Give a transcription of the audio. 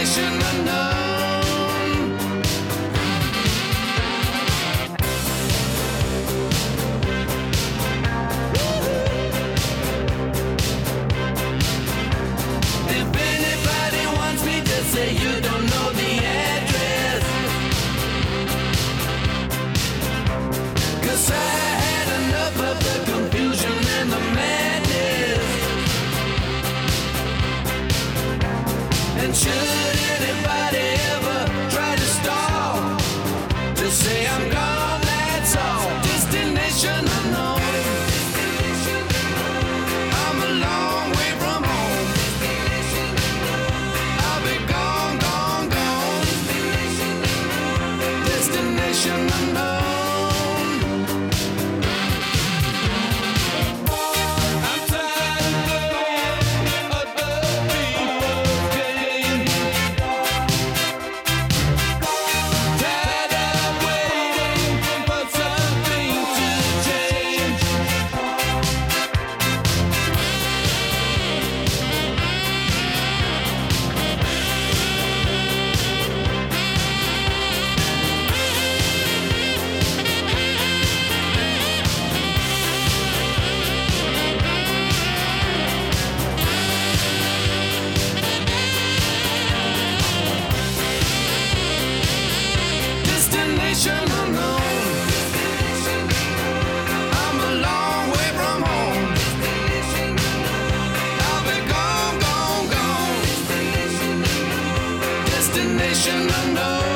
And should anybody ever try to stall, just say I'm gone, that's all. Destination unknown. I'm a long way from home. I'll be gone, gone, gone. Destination unknown. Destination unknown. I'm a long way from home. I'll be gone, gone, gone. Destination unknown.